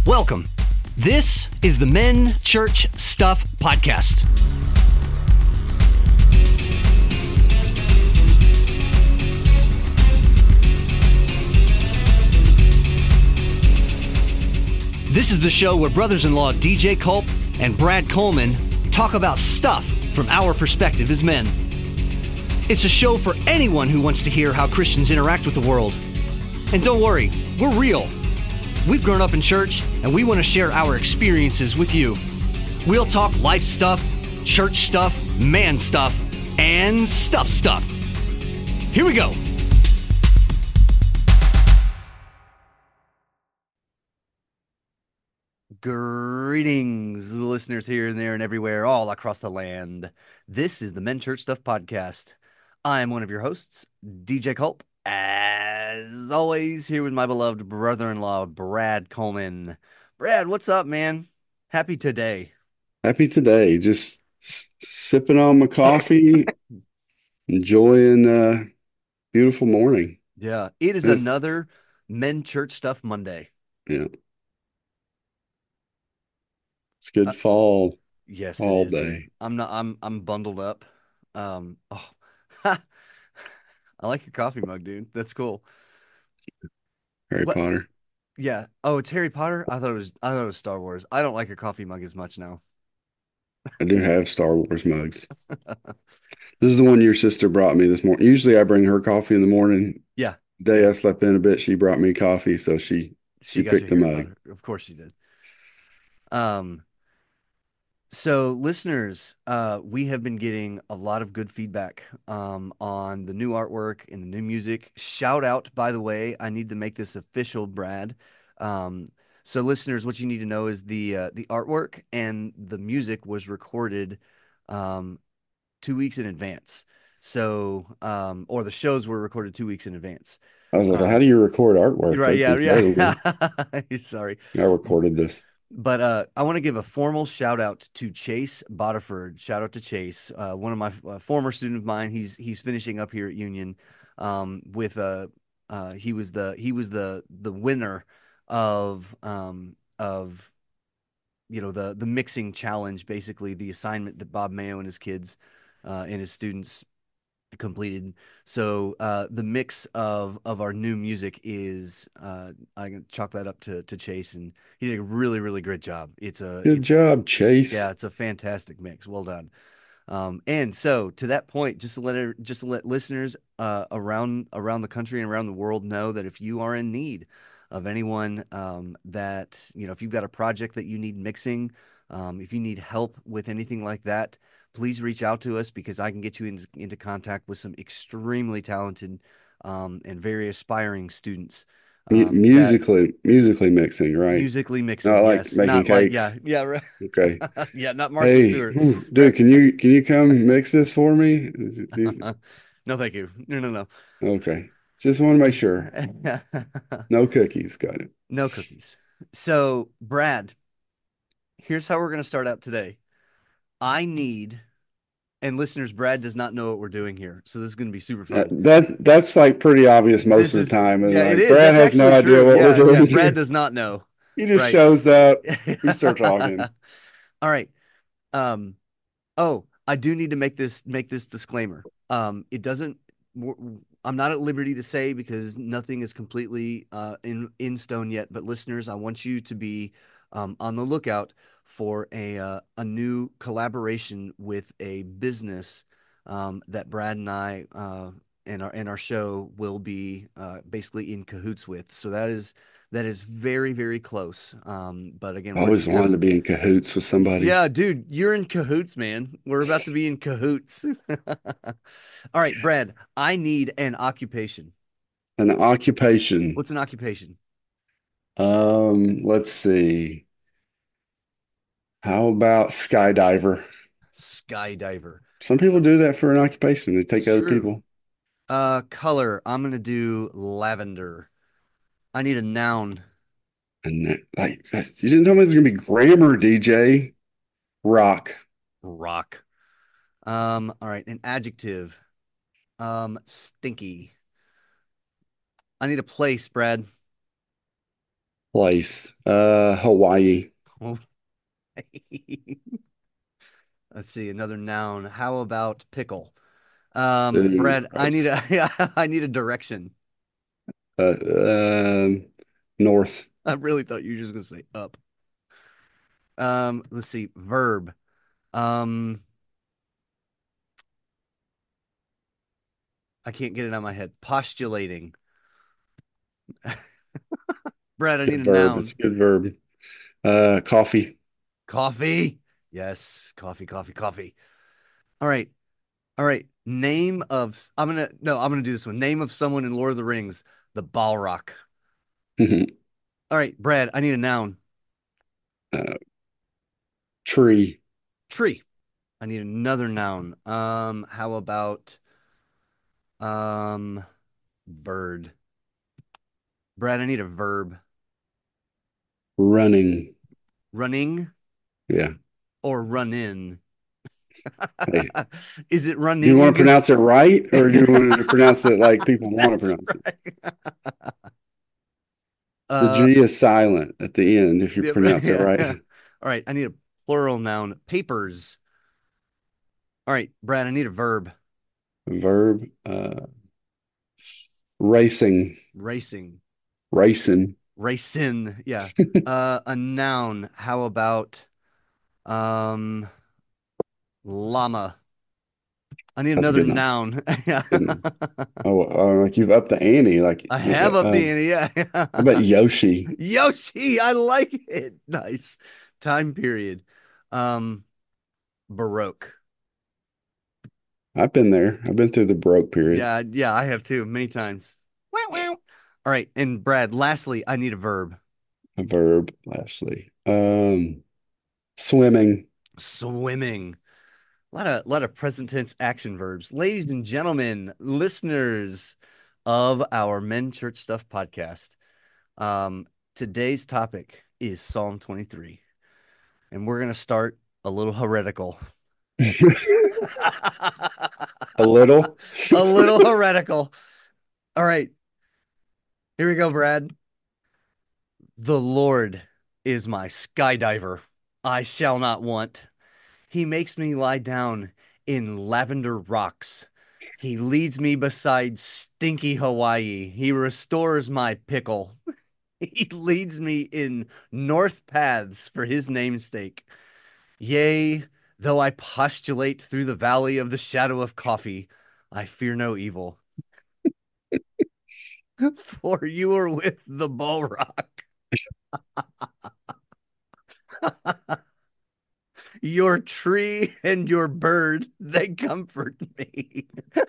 Welcome. This is the Men Church Stuff Podcast. This is the show where brothers-in-law DJ Culp and Brad Coleman talk about stuff from our perspective as men. It's a show for anyone who wants to hear how Christians interact with the world. And don't worry, we're real. We've grown up in church, and we want to share our experiences with you. We'll talk life stuff, church stuff, man stuff, and stuff. Here we go. Greetings, listeners here and there and everywhere, all across the land. This is the Men Church Stuff Podcast. I am one of your hosts, DJ Culp. As always, here with my beloved brother-in-law, Brad Coleman. Brad, what's up, man? Happy today. Happy today. Just sipping on my coffee, enjoying a beautiful morning. Yeah, it is It's, another Men Church Stuff Monday. yeah, it's good fall Yes, it all is, dude. day. I'm bundled up. Oh, I like your coffee mug, dude. That's cool. Harry What? Potter. Yeah. Oh, it's Harry Potter. I thought it was Star Wars. I don't like your coffee mug as much now. I do have Star Wars mugs. This is the one your sister brought me this morning. Usually I bring her coffee in the morning. Yeah. The day Yeah. I slept in a bit, she brought me coffee, so she She got you picked the Harry mug. Potter. Of course she did. Um, so listeners, we have been getting a lot of good feedback on the new artwork and the new music. Shout out, by the way, I need to make this official, Brad. Um, so listeners, what you need to know is the artwork and the music was recorded um 2 weeks in advance. So or the shows were recorded 2 weeks in advance. I was like, how Um, do you record you're artwork? right, That's yeah, incredible. yeah. Sorry. I recorded this. But I want to give a formal shout out to Chase Bodiford. Shout out to Chase, one of my former student of mine. He's finishing up here at Union, with he was the winner of the mixing challenge, basically the assignment that Bob Mayo and his kids and his students completed. So the mix of our new music is I can chalk that up to Chase, and he did a really really great job. Good job, Yeah, Chase. it's a fantastic mix. Well done. And so to that point, just to let listeners around the country and around the world know that if you are in need of anyone that if you've got a project that you need mixing, if you need help with anything like that, please reach out to us because I can get you into contact with some extremely talented and very aspiring students that Musically mixing, right? musically mixing. Not like Yes, making not like cakes. yeah, right. Okay. Yeah, not Martha Hey, Stewart. whew, Right. dude, can you come mix this for me? No, thank you. No. Okay. Just want to make sure. No cookies. Got it. No cookies. So, Brad, here's how we're going to start out today. I need, and listeners, Brad does not know what we're doing here. So, this is going to be super fun. That's like pretty obvious most This of the is, time. And yeah, it like is. Brad That's has no actually idea true. what we're Yeah. doing Brad here. does not know. He just Right. shows up. We start talking. All right. Um, Oh, I do need to make this disclaimer. It doesn't. I'm not at liberty to say because nothing is completely in stone yet. But listeners, I want you to be on the lookout for a new collaboration with a business that Brad and I and our show will be basically in cahoots with. So that is very very close. But again, I we're always just kind wanted of to be in cahoots with somebody. yeah, dude, you're in cahoots, man. We're about to be in cahoots. All right, Brad, I need an occupation. An occupation. What's an occupation? Let's see. How about skydiver? Skydiver. Some people do that for an occupation. They take It's other true. people. Color. I'm gonna do lavender. I need a noun. And like you didn't tell me there's gonna be grammar, DJ. Rock. Rock. All right, an adjective. Stinky. I need a place, Brad. Place. Hawaii. Oh, let's see, another noun. How about pickle? City. Brad, I need a I need a direction. Uh, um, North. I really thought you were just gonna say up. Let's see, verb. Um, I can't get it out of my head. Postulating. Brad, I need Good a verb. It's noun. a good verb. Coffee. Coffee. Yes, coffee, coffee, coffee. All right. All right. Name of I'm gonna do this one. Name of someone in Lord of the Rings, the Balrog. All right, Brad, I need a noun. uh, Tree. Tree. I need another noun. How about um bird? Brad, I need a verb. Running. Running Yeah. or run in? Hey, Is it run do you in you're want to gonna pronounce it right, or do you want to pronounce it like people want to That's pronounce it? right. The Uh G is silent at the end if you pronounce it yeah. right. All right, I need a plural noun. Papers. All right, Brad, I need a verb. Verb. Racing. Racing. Racing. Racing. Yeah. A noun. How about um llama? I need That's a another good one. noun. Yeah. Good one. Oh, like you've upped the ante. Like, I have up the ante. how about Yeah. Yoshi? Yoshi, I like it. Nice. Time period. Um, Baroque. I've been there. I've been through the broke period. Yeah, yeah, I have too, many times. Wow, wow. All right, and Brad, lastly, I need a verb. A verb, lastly. Swimming. Swimming. A lot of present tense action verbs. Ladies and gentlemen, listeners of our Men Church Stuff podcast. Um, Today's topic is Psalm 23, and we're gonna start a little heretical. A little. A little heretical. All right, here we go, Brad. The Lord is my skydiver. I shall not want. He makes me lie down in lavender rocks. He leads me beside stinky Hawaii. He restores my pickle. He leads me in north paths for his namesake. Yea, though I postulate through the valley of the shadow of coffee, I fear no evil, for you are with the Balrog. Your tree and your bird, they comfort me.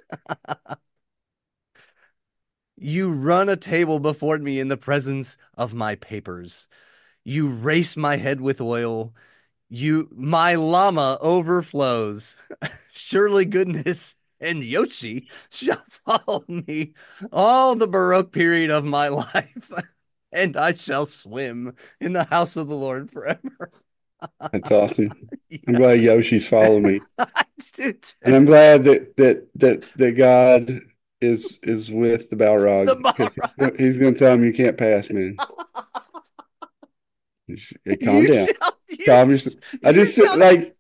You run a table before me in the presence of my papers. You race my head with oil. My llama overflows. Surely goodness and Yoshi shall follow me all the Baroque period of my life, and I shall swim in the house of the Lord forever. That's awesome. I'm Yeah, glad Yoshi's following me. I do And too. I'm glad that God is with the The Balrog because Balrog. he's going to tell him you can't pass, man. Hey, calm You down. shall, you, Calm yourself. I you just shall. like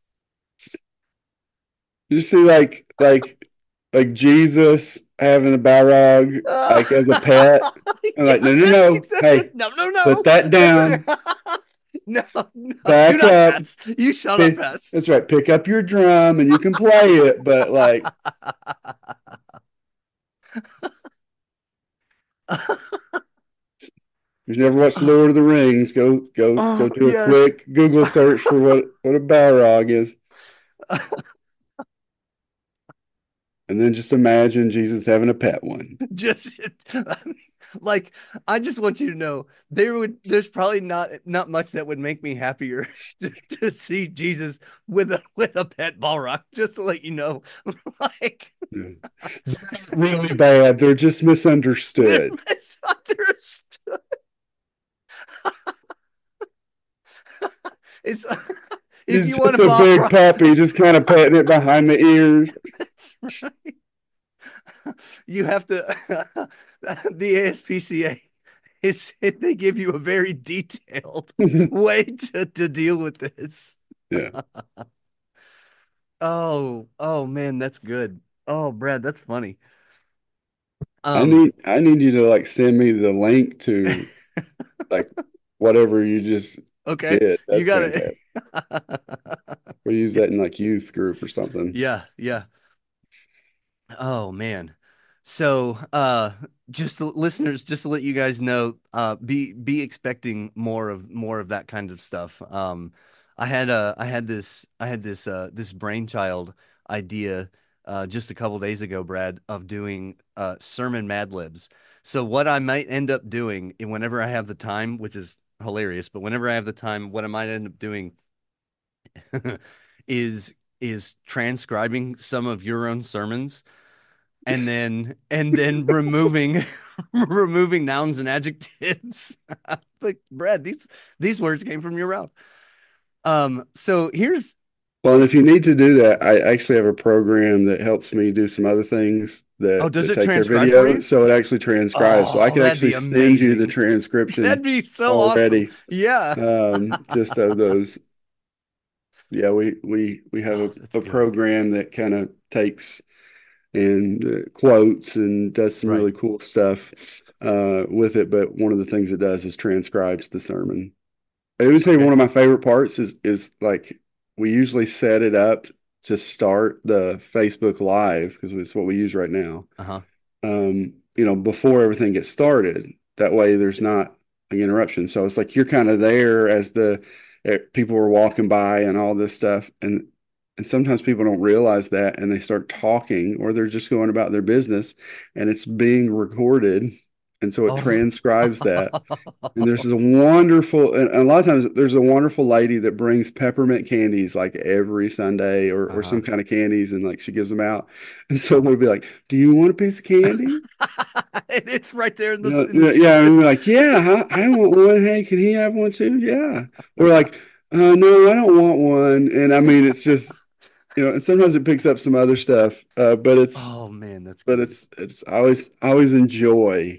you see like Jesus having a Balrog like as a pet. I'm like, no, no, Yes, no. exactly. Hey, No, no, put no. that That's down. no, no. Do Back not up. pass. You shall not pass. That's right. Pick up your drum and you can play it, but like if you've never watched Lord of the Rings, go Oh, do a yes. quick Google search for what a Balrog is. And then just imagine Jesus having a pet one. Just I mean, like I just want you to know there's probably not much that would make me happier to see Jesus with a pet Balrog, just to let you know. Like Yeah. They're not really bad. They're just they're misunderstood. misunderstood. It's if He's you want just a a big Balrog, puppy, just kind of petting it behind the ears. that's right. You have to the ASPCA they give you a very detailed way to deal with this. Yeah. Oh man, that's good. Oh, Brad, that's funny. I Um, need I need you to like send me the link to like whatever you just okay, did. you That's got it. fantastic. We use Yeah, that in like youth group or something. yeah, yeah. Oh man. So, just listeners, just to let you guys know, be expecting more of that kind of stuff. I had this brainchild idea just a couple days ago, Brad, of doing sermon Mad Libs. So what I might end up doing, and whenever I have the time, which is hilarious, but whenever I have the time, what I might end up doing is transcribing some of your own sermons and then removing removing nouns and adjectives. Like, Brad, these words came from your mouth. So here's Well, and if you need to do that, I actually have a program that helps me do some other things oh, that does it takes their transcribe for video, you? so it actually transcribes. So I Oh, could that'd actually be send you the amazing. That'd transcription be so awesome. already. Yeah. Just of those. Yeah, we have Oh, that's a good. program that kind of takes and quotes and does some Right. really cool stuff with it. But one of the things it does is transcribes the sermon. I would say one Okay. of my favorite parts is like we usually set it up to start the Facebook Live because it's what we use right now. Uh-huh. Before everything gets started. That way there's not an interruption. So it's like you're kind of there as the people are walking by and all this stuff. And sometimes people don't realize that and they start talking or they're just going about their business and it's being recorded. And so it Oh. transcribes that. And there's this wonderful, and a lot of times there's a wonderful lady that brings peppermint candies like every Sunday or Uh-huh. some kind of candies and like she gives them out. And so we'll be like, "Do you want a piece of candy?" And it's right there in the Yeah, yeah. And we're script. like, "Yeah, I want one. Hey, can he have one too?" Yeah. Or like, "No, I don't want one." And I mean, it's just, and sometimes it picks up some other stuff, Oh man, that's but good. it's I always enjoy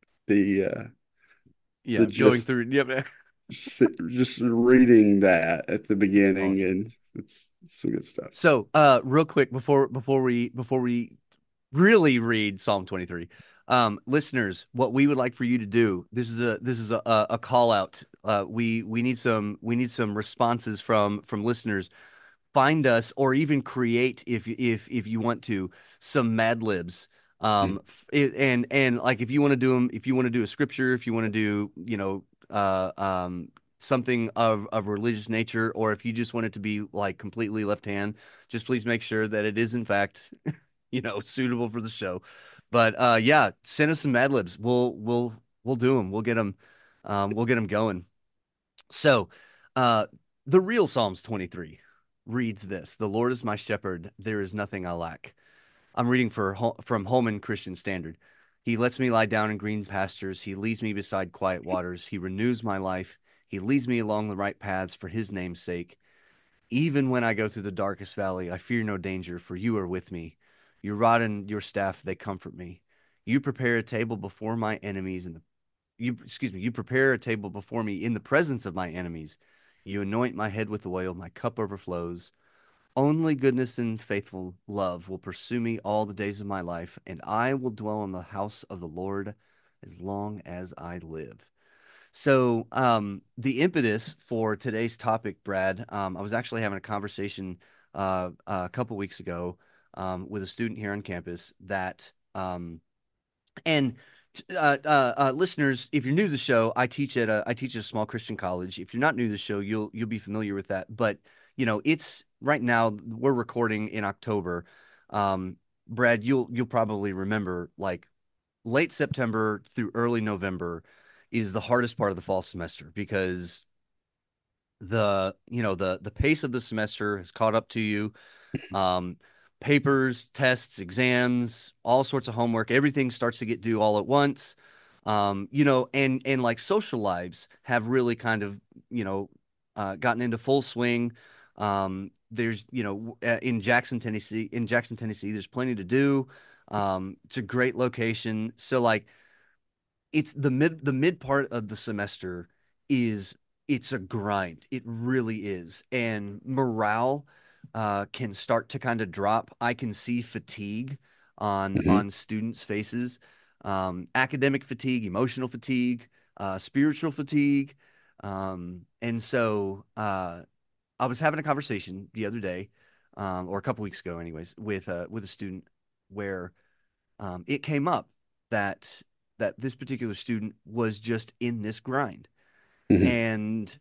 the Yeah, going just through. Yep. just reading that at the It's beginning, awesome. and it's some good stuff. So, real quick before we really read Psalm 23, listeners, what we would like for you to do, this is a call out. We need some responses from listeners. Find us or even create if you want to some Mad Libs. Mm. And like if you want to do them, if you want to do a scripture, if you want to do, something of religious nature, or if you just want it to be like completely left hand, just please make sure that it is in fact, suitable for the show. But yeah, send us some Mad Libs. We'll do them. We'll get them going. So, uh, the real Psalms 23 reads this: "The Lord is my shepherd; there is nothing I lack." I'm reading from Holman Christian Standard. He lets me lie down in green pastures. He leads me beside quiet waters. He renews my life. He leads me along the right paths for his name's sake. Even when I go through the darkest valley, I fear no danger, for you are with me. Your rod and your staff, they comfort me. You prepare a table before my enemies in the you prepare a table before me in the presence of my enemies. You anoint my head with oil, my cup overflows. Only goodness and faithful love will pursue me all the days of my life, and I will dwell in the house of the Lord as long as I live. So, the impetus for today's topic, Brad, I was actually having a conversation a couple weeks ago with a student here on campus that and listeners, if you're new to the show, I teach at a small Christian college. If you're not new to the show, you'll be familiar with that. But it's right now we're recording in October. Brad, you'll probably remember like late September through early November is the hardest part of the fall semester because the pace of the semester has caught up to you. um, Papers, tests, exams, all sorts of homework. Everything starts to get due all at once. And like social lives have really kind of, gotten into full swing. There's, in Jackson, Tennessee, there's plenty to do. It's a great location. So like it's the mid part of the semester is it's a grind. It really is. And morale can start to kind of drop. I can see fatigue Hmm. on students' faces, academic fatigue, emotional fatigue, spiritual fatigue. And so I was having a conversation the other day, or a couple weeks ago, anyways, with a student where it came up that this particular student was just in this grind, Hmm. and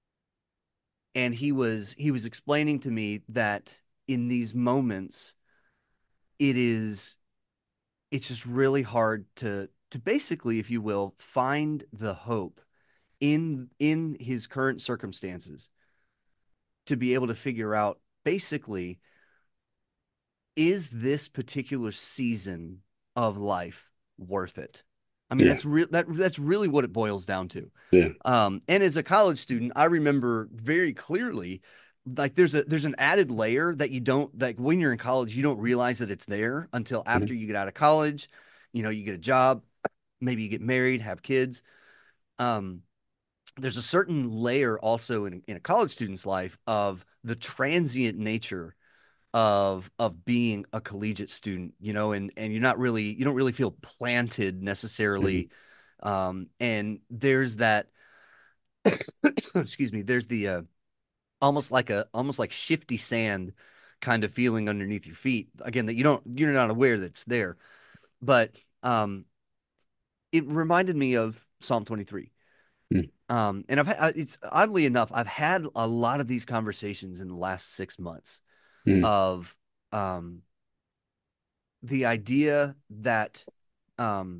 he was explaining to me that in these moments it is it's just really hard to basically, if you will, find the hope in his current circumstances to be able to figure out basically, is this particular season of life worth it? I mean, Yeah. that's really what it boils down to. Yeah. And as a college student, I remember very clearly, like there's an added layer that you don't, like when you're in college, you don't realize that it's there until after Hmm. you get out of college. You know, you get a job, maybe you get married, have kids. Um, there's a certain layer also in a college student's life of the transient nature of being a collegiate student, you know, and you don't really feel planted Hmm. necessarily. And there's that excuse me, there's the almost like shifty sand kind of feeling underneath your feet. Again, that you're not aware that it's there. But it reminded me of Psalm 23. And it's oddly enough, I've had a lot of these conversations in the last 6 months Hmm. of um the idea that um,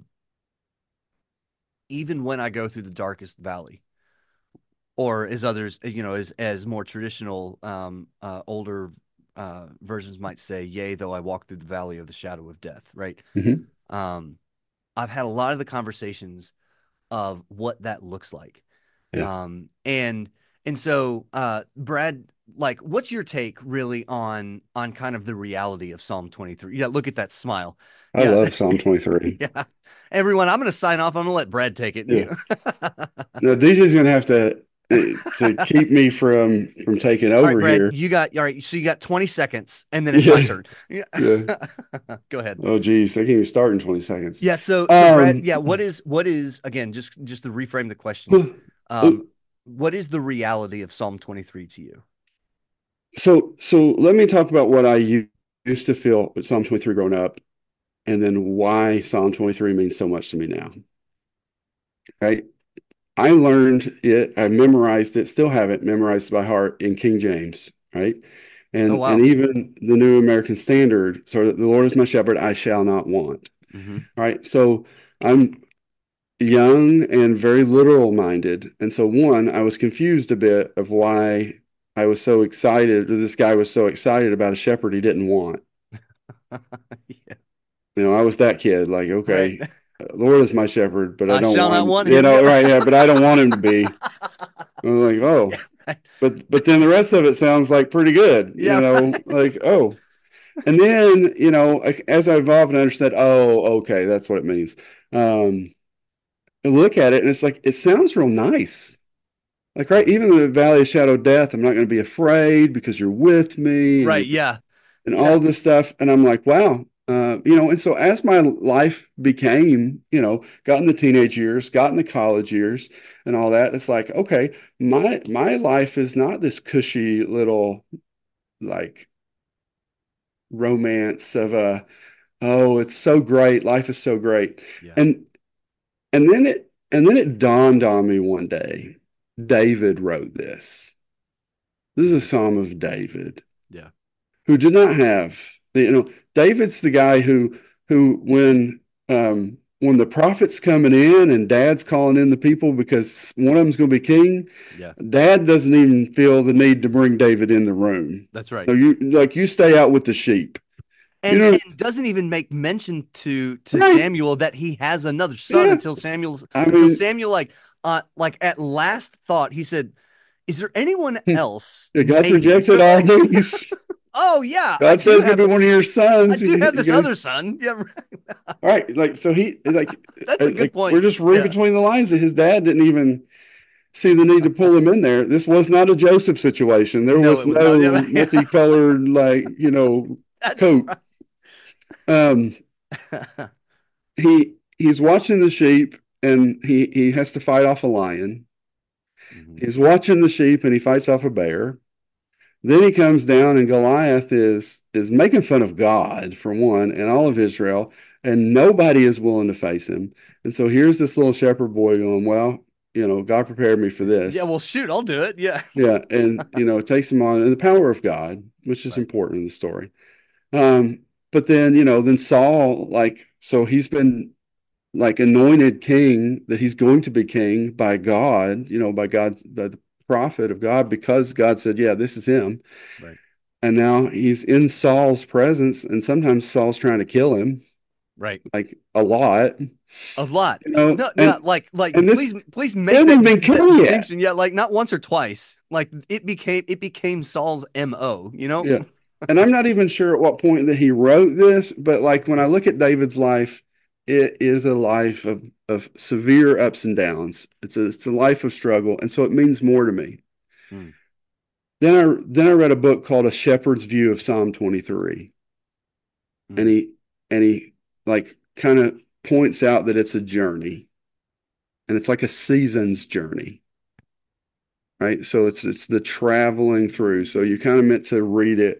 even when I go through the darkest valley, or as others, you know, as more traditional, older versions might say, "Yea, though I walk through the valley of the shadow of death," right? Hmm. Um, I've had a lot of the conversations of what that looks like. Yeah. Um, and and so Brad, like what's your take really on kind of the reality of Psalm 23? Yeah, look at that smile. I Yeah. love Psalm 23. Yeah. Everyone, I'm going to sign off. I'm going to let Brad take it. Yeah. No, DJ's gonna have to keep me from taking All right, over Brad, here. you got all right. So you got 20 seconds and then it's my Yeah. turn. Yeah. Yeah. Go ahead. Oh geez, I can't even start in 20 seconds. Yeah, so Brad, Um yeah, what is again, just to reframe the question. Um, what is the reality of Psalm 23 to you? so let me talk about what I used to feel with Psalm 23 growing up, and then why Psalm 23 means so much to me now. Right? I learned it, I memorized it, still have it memorized by heart in King James, right? Oh And wow. even the New American Standard, so the Lord is my shepherd, I shall not want. Hmm. Right? So I'm young and very literal minded. And so one, I was confused a bit of why I was so excited, or this guy was so excited about a shepherd he didn't want. Yeah. I was that kid, like, Right. okay, Lord is my shepherd, but I I don't shall want not him, want him. Yep. right, yeah, but I don't want him to be. I was like, Yeah. oh, but then the rest of it sounds like pretty good, Yeah, right. like, oh. And then, as I evolved and understood, oh, okay, that's what it means. I look at it and it's like, it sounds real nice. Like, right, Mhm. even in the valley of shadow of death, I'm not going to be afraid because you're with me and Right, yeah. all Yeah. this stuff. And I'm like, wow. And so as my life became, got in the teenage years, got in the college years and all that, it's like, okay, my life is not this cushy little like romance of oh, it's so great. Life is so great. Yeah. And and then it dawned on me one day. David wrote this. This is a Mhm. Psalm of David, Yeah. who did not have David's the guy who when the prophet's coming in and dad's calling in the people because one of them's going to be king, Yeah. dad doesn't even feel the need to bring David in the room. That's right. No, you stay out with the sheep. You know, And doesn't even make mention to right? Samuel that he has another son Yeah. I until mean, Samuel like at last thought he said, "Is there anyone else God's maybe?" rejected all these. Oh yeah, God says it's gonna be one of your sons. I do have You're this gonna other son. Yeah, all right. Like so he that's a good like we're point. just reading Yeah. between the lines that his dad didn't even see the need to pull him in there. This was not a Joseph situation. There No, it was was not. no Yeah, multicolored that's coat. Um, right. he's watching the sheep and he has to fight off a lion. Mhm. He's watching the sheep and he fights off a bear. Then he comes down and Goliath is making fun of God for one and all of Israel, and nobody is willing to face him. And so here's this little shepherd boy going, well, God prepared me for Yeah, this. well, shoot, I'll do it. Yeah. Yeah, and it takes him on and the power of God, which is Right. important in the story. But then then Saul, like, so he's been like anointed king, that he's going to be king by God, by the prophet of God, because God said, yeah, this is him. Right. And now he's in Saul's presence, and sometimes Saul's trying to kill him, Right. like a lot, A lot. No, no, and like this please they make haven't that even been that king yet. distinction. Yeah, like not once or twice. Like it became Saul's MO, you know? Yeah. And I'm not even sure at what point that he wrote this, but like when I look at David's life, it is a life of severe ups and downs. It's a life of struggle. And so it means more to me. Hmm. Then I read a book called A Shepherd's View of Psalm 23. And Hmm. he like kind of points out that it's a journey and it's like a season's journey. Right. So it's the traveling through. So you kind of meant to read it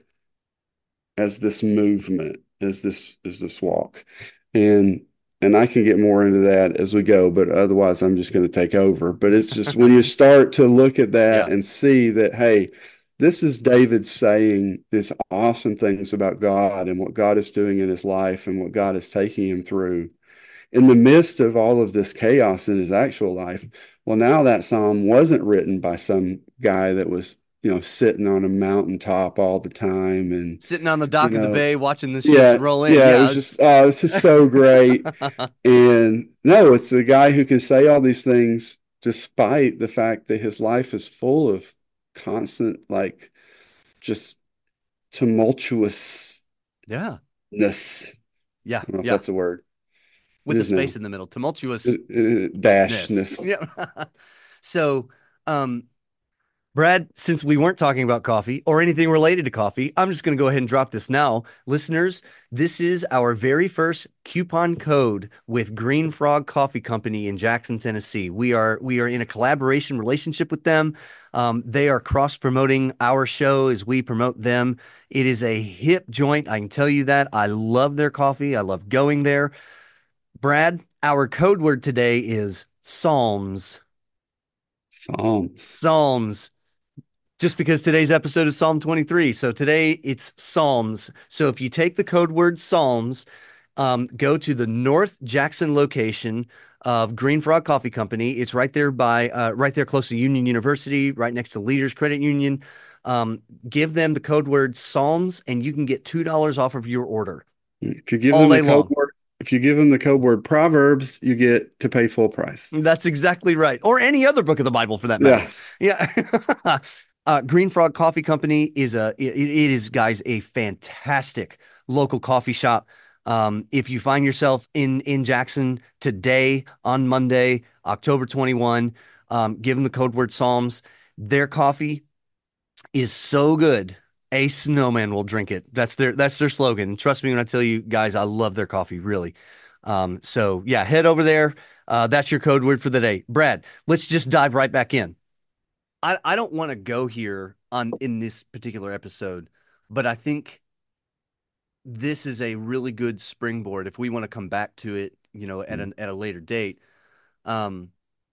as this movement, as this walk. And I can get more into that as we go, but otherwise I'm just going to take over. But it's just when you start to look at that Yeah. and see that, hey, this is David saying these awesome things about God and what God is doing in his life and what God is taking him through in the midst of all of this chaos in his actual life. Well, now that psalm wasn't written by some guy that was, sitting on a mountaintop all the time and, Sitting on the you dock of the know, bay watching the ships yeah, roll in. yeah, it Yeah, was just, oh, this is so great. And no, it's a guy who can say all these things despite the fact that his life is full of constant, like, just tumultuousness. yeah, yeah, I don't know if yeah. that's a word. It With the is now. space in the middle, tumultuousness. Dashness. Yeah. So, um, Brad, since we weren't talking about coffee or anything related to coffee, I'm just going to go ahead and drop this now. Listeners, this is our very first coupon code with Green Frog Coffee Company in Jackson, Tennessee. We are in a collaboration relationship with them. They are cross promoting our show as we promote them. It is a hip joint. I can tell you that. I love their coffee. I love going there. Brad, our code word today is Psalms. Psalms. Psalms. Just because today's episode is Psalm 23. So today it's Psalms. So if you take the code word Psalms, go to the North Jackson location of Green Frog Coffee Company. It's right there close to Union University, right next to Leaders Credit Union. Um, Give them the code word Psalms, and you can get $2 off of your order If you give all them the day code long. word, if you give them the code word Proverbs, you get to pay full price. That's exactly right. Or any other book of the Bible for that matter. Yeah. Yeah. Green Frog Coffee Company it is, guys, a fantastic local coffee shop. If you find yourself in Jackson today on Monday, October 21, give them the code word Psalms. Their coffee is so good. A snowman will drink it. That's their slogan. Trust me when I tell you, guys, I love their coffee, really. So yeah, head over there. That's your code word for the day. Brad, let's just dive right back in. I don't want to go here on in this particular episode, but I think this is a really good springboard if we want to come back to it, at a later date. Um,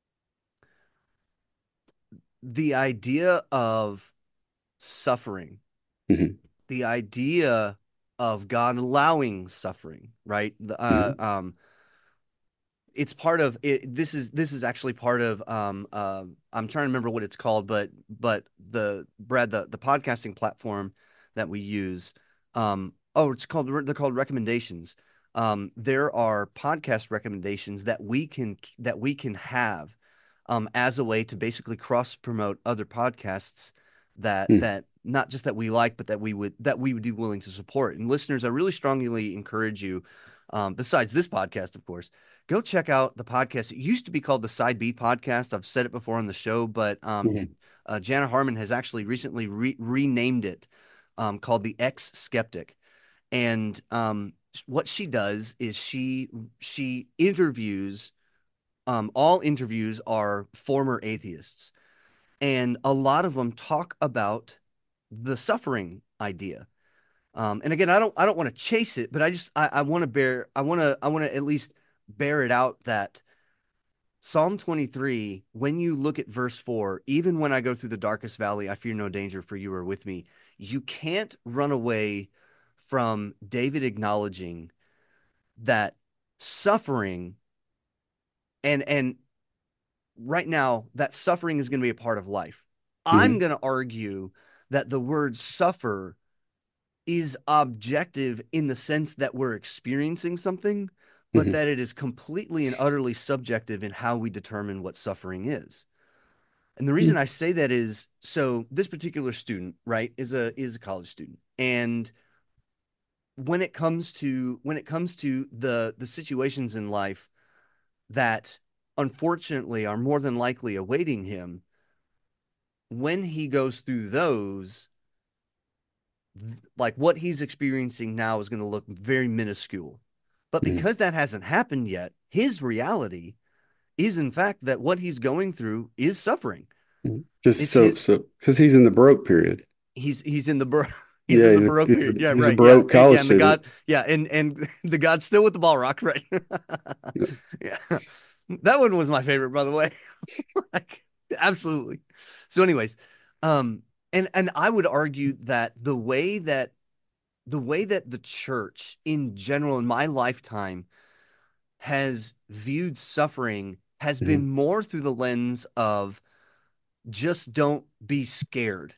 the idea of suffering, Mhm. the idea of God allowing suffering, right? Mhm. It's part of it. This is actually part of I'm trying to remember what it's called, but the podcasting platform that we use, they're called recommendations. There are podcast recommendations that we can have as a way to basically cross promote other podcasts that Mhm. that not just that we like, but that we would be willing to support. And listeners, I really strongly encourage you, besides this podcast, of course, go check out the podcast. It used to be called the Side B Podcast. I've said it before on the show, but Mhm. Jana Harmon has actually recently renamed it, called the Ex Skeptic. And what she does is she interviews. All interviews are former atheists, and a lot of them talk about the suffering idea. And again, I don't want to chase it, but I want to at least bear it out that Psalm 23, when you look at verse 4, even when I go through the darkest valley, I fear no danger, for you are with me. You can't run away from David acknowledging that suffering, and right now that suffering is going to be a part of life. I'm Mhm. going to argue that the word suffer is objective in the sense that we're experiencing something, but Mhm. that it is completely and utterly subjective in how we determine what suffering is. And the reason Mhm. I say that is, so this particular student, right, is a college student. And when it comes to the situations in life that unfortunately are more than likely awaiting him, when he goes through those, like what he's experiencing now is going to look very minuscule. But Mhm. because that hasn't happened yet, his reality is in fact that what he's going through is suffering. Just It's his because he's in the broke period. he's in the he's Yeah, in the Baroque period. Yeah, he's a right. Yeah. broke And, college yeah, and the student. god, yeah, and the god's still with the ball rock, right? Yeah. Yeah. That one was my favorite, by the way. Like, absolutely. So, anyways, um, and I would argue that the way that the church in general in my lifetime has viewed suffering has Mhm. been more through the lens of just don't be scared.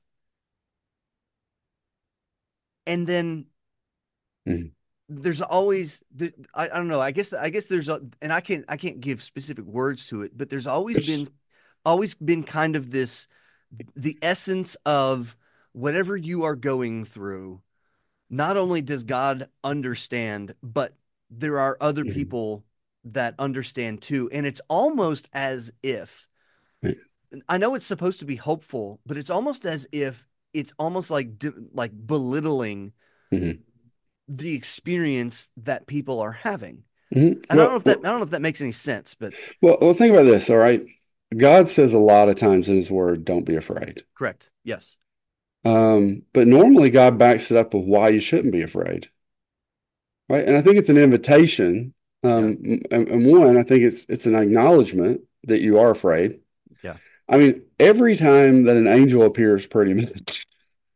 And then Mhm. there's always I don't know, I guess there's a, and I can't give specific words to it, but there's It's- always been kind of this, the essence of whatever you are going through, not only does God understand, but there are other mhm. people that understand too. And it's almost as if, I know it's supposed to be hopeful, but it's almost as if it's almost like belittling Mhm. the experience that people are having. Mhm. And I don't know if that makes any sense, but Think about this, all right? God says a lot of times in his word, don't be afraid. correct. Yes. But normally God backs it up with why you shouldn't be afraid, right? And I think it's an invitation. Yeah. And one, I think it's an acknowledgement that you are afraid. Yeah. I mean, every time that an angel appears pretty much,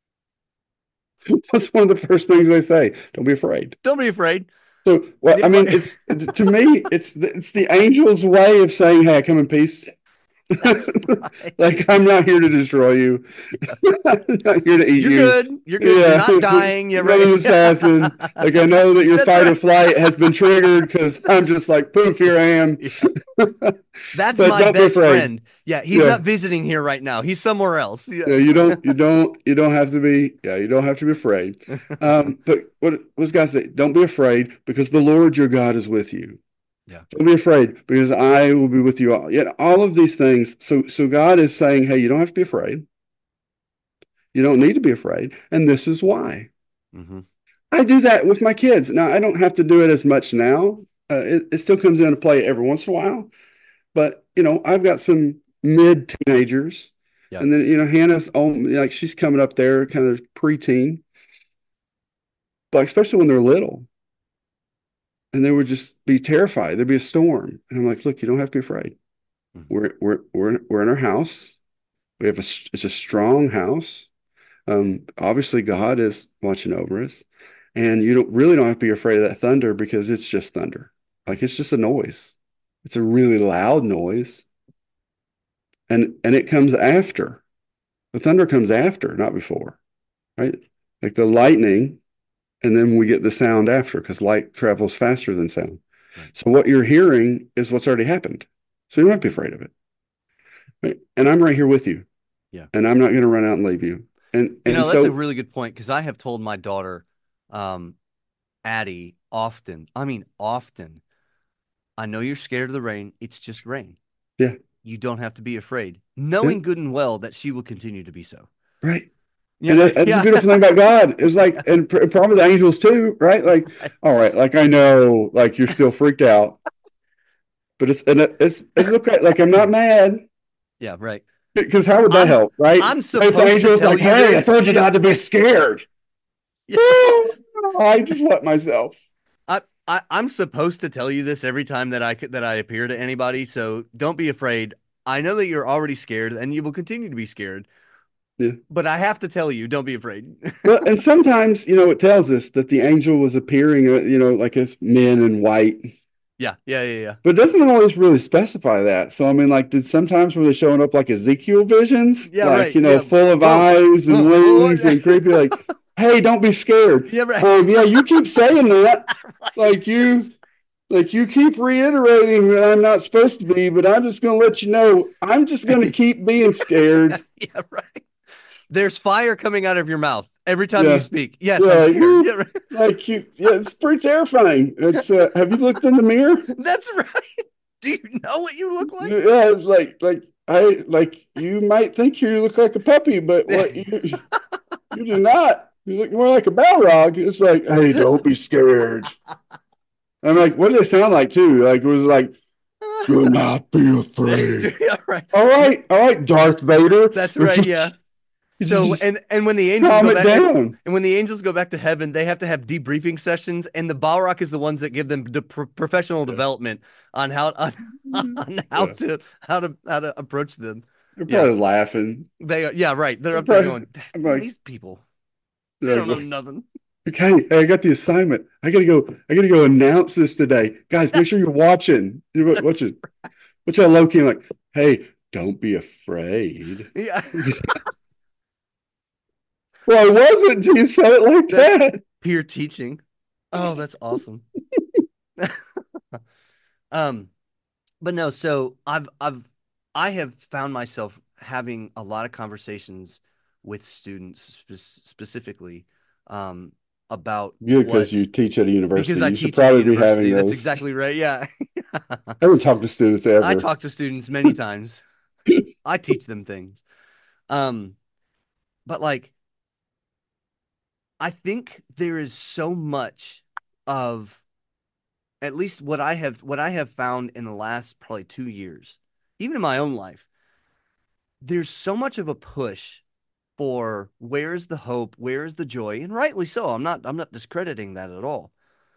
what's one of the first things they say? Don't be afraid. Don't be afraid. So, And well, the I only mean, it's to me, it's the angel's way of saying, "Hey, I come in peace." that's right. Like I'm not here to destroy you. Yeah. I'm not here to eat You're you. good. You're good. You're Yeah, not dying. Yeah, not right. an assassin. Like I know that your That's fight or right. flight has been triggered because I'm That's, just like poof, here I am. yeah. That's But my don't be best afraid. friend. Yeah, he's Yeah, not visiting here right now. He's somewhere else. Yeah. yeah. You don't have to be. Yeah, you don't have to be afraid. But what was God say? Don't be afraid because the Lord your God is with you. Yeah. Don't be afraid because I will be with you all. Yet all of these things. So God is saying, hey, you don't have to be afraid. You don't need to be afraid, and this is why. Hmm. I do that with my kids. Now, I don't have to do it as much now. It still comes into play every once in a while. But, I've got some mid teenagers. Yeah. And then, Hannah's like she's coming up there, kind of preteen, but especially when they're little. And they would just be terrified. There'd be a storm. And I'm like, look, you don't have to be afraid. Hmm. We're in our house. It's a strong house. Obviously, God is watching over us, and you don't have to be afraid of that thunder because it's just thunder. Like it's just a noise. It's a really loud noise, and it comes after. The thunder comes after, not before, right? Like the lightning, and then we get the sound after because light travels faster than sound. Right. So what you're hearing is what's already happened. So you don't have to be afraid of it, right? And I'm right here with you, Yeah. and I'm not going to run out and leave you. And That's a so really good point because I have told my daughter, um, Addie, often, I mean, often, I know you're scared of the rain. It's just rain. yeah, You don't have to be afraid, yeah, knowing good and well that she will continue to be so. right. Yeah, And right. that's the Yeah. beautiful thing about God is like, and probably the angels too, right? Like, all right, like I know, like you're still freaked out, but it's okay. Like I'm not mad Yeah, right. because how would that I'm help, right? I'm If the supposed to angel was tell like, you "Hey, I this. told you Yeah. not to be scared," Yeah. I just let myself. I'm supposed to tell you this every time that I appear to anybody, so don't be afraid. I know that you're already scared and you will continue to be scared, Yeah. but I have to tell you, don't be afraid. Well, and sometimes, it tells us that the angel was appearing, like as men in white, Yeah, yeah, yeah, yeah. but it doesn't always really specify that. So, I mean, like, did sometimes were they showing up like Ezekiel visions, Yeah, like, right. Yeah. full of Whoa. eyes and Whoa. Whoa. wings and creepy, like, hey, don't be scared. Yeah, right. Yeah, you keep saying that. Right. Like, you keep reiterating that I'm not supposed to be, but I'm just going to let you know, I'm just going to keep being scared. Yeah, right. There's fire coming out of your mouth every time you Yeah. speak. Yes, Yeah, I'm scared. Yeah, right. yeah, it's pretty terrifying. It's have you looked in the mirror? That's right. Do you know what you look like? Yeah, it's like you might think you look like a puppy, but what you do not. You look more like a Balrog. It's like, hey, don't be scared. I'm like, what do they sound like too? Like it was like, do not be afraid. Yeah, right. All right, Darth Vader. That's right. Yeah. So Just and when the angels calm go it back down. and when the angels go back to heaven, they have to have debriefing sessions, and the Balrog is the ones that give them the professional Yeah. development on how on Yeah. how to approach them. They're Yeah, probably laughing. they are. Yeah, right. They're They're up there probably, going, I'm man, like, these people, they they're don't know like, nothing. okay, hey, I got the assignment. I gotta go announce this today. Guys, make sure That's you're watching. You're that's watching. Which I low key like, hey, don't be afraid. yeah. Well, I wasn't until you said it like That's that. peer teaching. Oh, that's awesome. Um, but no, so I have found myself having a lot of conversations with students specifically um about Yeah, because what you teach at a because university. I You should teach at a probably be having university. That's those. exactly right. Yeah. I haven't talked to students I ever. talk to students many times. I teach them things. Um, but like I think there is so much of at least what I have found in the last probably 2 years, even in my own life, there's so much of a push for where's the hope, where's the joy, and rightly so. I'm not discrediting that at all.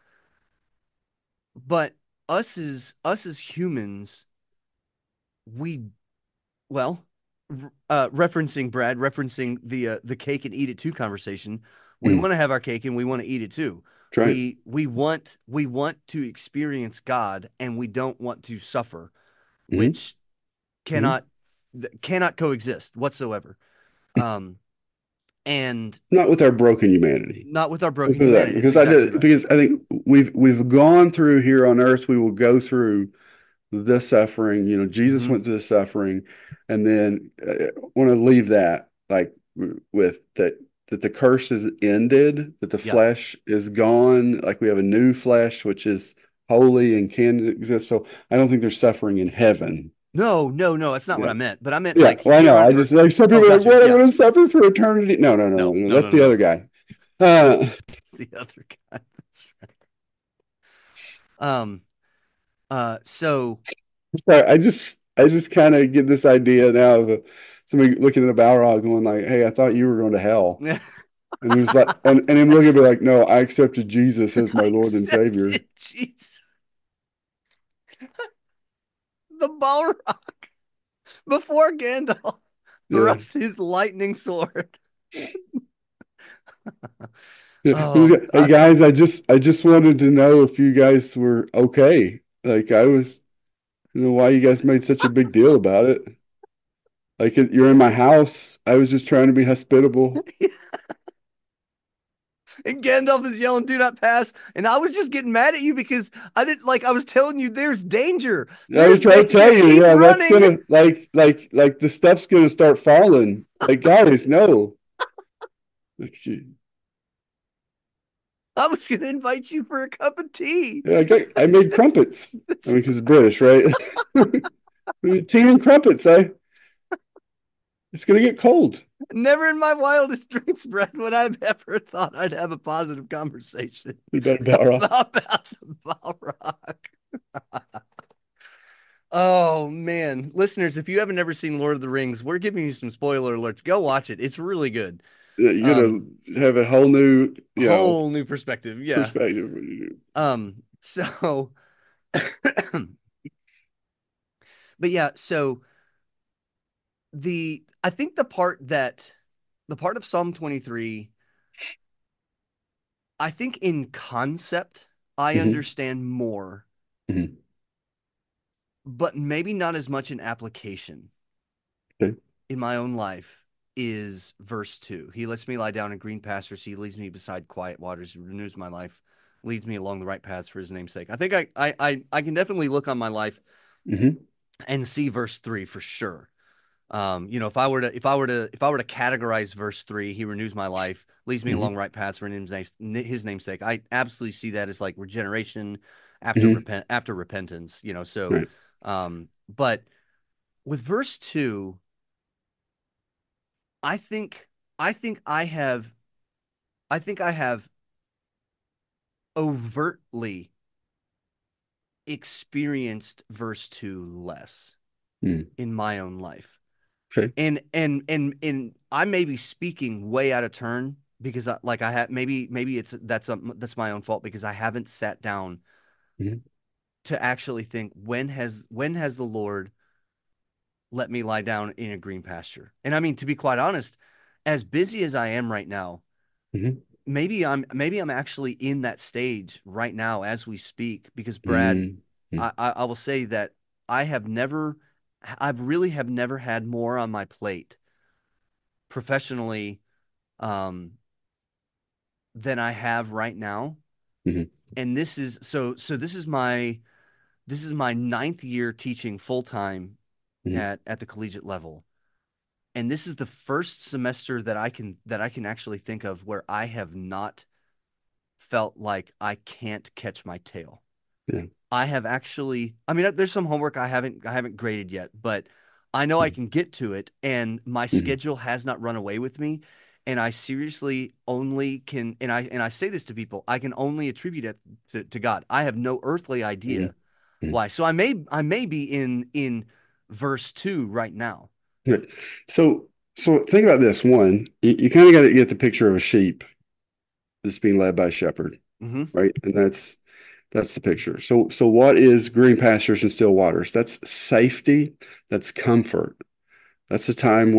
But us as humans, we well, referencing Brad, referencing the cake and eat it too conversation. We Mm, want to have our cake and we want to eat it too. try it. We want to experience God and we don't want to suffer, Mm, which mm. cannot cannot coexist whatsoever. Um, and Not with our broken humanity. not with our Let's broken put it that humanity. That's exactly right. because I think we've gone through here on earth. We will go through the suffering. Jesus Hmm. went through the suffering, and then want to leave that like with that the curse is ended, that the Yeah. flesh is gone, like we have a new flesh which is holy and can exist. So I don't think there's suffering in heaven. No, no, no. That's not what Yeah. I meant. But I meant Yeah, like well, I here know. on I Earth. just like some Oh, people are like, gotcha. what? I'm Yeah. going to suffer for eternity? No, no, no, No, no. no, That's no, no, the no. other guy. Uh, It's the other guy. That's right. So Sorry, I just kind of get this idea now of somebody looking at a Balrog going like, "Hey, I thought you were going to hell," yeah, and he's like, and him I, looking at me like, "No, I accepted Jesus as my I Lord and Savior." accepted Jesus, the Balrog, before Gandalf Yeah, thrust his lightning sword. yeah. He was Oh, like, hey guys, I just wanted to know if you guys were okay. Like I was, why you guys made such a big deal about it. Like you're in my house. I was just trying to be hospitable. and Gandalf is yelling, "Do not pass!" And I was just getting mad at you because I didn't like. I was telling you, there's danger. I was There's trying to tell danger. you, Keep yeah, that's running. gonna like the stuff's gonna start falling. Like, guys, no. I was going to invite you for a cup of tea. Yeah, I made crumpets. I mean, because it's British, right? Tea and crumpets. It's gonna get cold. Never in my wildest dreams, Brett, would I've ever thought I'd have a positive conversation You better bet, Ross. about the Balrog. Oh man, listeners, if you haven't ever seen Lord of the Rings, we're giving you some spoiler alerts. Go watch it. It's really good. You're Um, gonna have a whole new, whole new perspective. Yeah. perspective. So but yeah, so I think the part of Psalm 23, I think in concept I Hmm. understand more, Hmm. but maybe not as much in application Okay. in my own life is verse 2. He lets me lie down in green pastures. He leads me beside quiet waters. He renews my life, leads me along the right paths for his name's sake. I think I can definitely look on my life Hmm. and see verse 3 for sure. If I were to categorize verse 3, he renews my life, leads me along Hmm. right paths for his namesake. I absolutely see that as like regeneration Hmm. after repentance. Right. But with verse 2, I think I think I have overtly experienced verse 2 less Mm. in my own life. Okay. And I may be speaking way out of turn because I have maybe that's my own fault because I haven't sat down Hmm. to actually think when has the Lord let me lie down in a green pasture. And I mean, to be quite honest, as busy as I am right now, Hmm. maybe I'm actually in that stage right now as we speak because Brad, Hmm. I will say that I have never I've really have never had more on my plate professionally um than I have right now. Hmm. And this is my ninth year teaching full time Hmm. at the collegiate level. And this is the first semester that I can actually think of where I have not felt like I can't catch my tail. Yeah. I have actually, I mean, there's some homework I haven't graded yet, but I know I can get to it, and my Hmm. schedule has not run away with me. And I seriously only can, and I say this to people, I can only attribute it to God. I have no earthly Hmm. idea Hmm. why. So I may be in verse 2 right now. Good. So, so think about this. One, you kind of got to get the picture of a sheep that's being led by a shepherd, Hmm. right? And that's the picture. So what is green pastures and still waters? That's safety, that's comfort. That's a time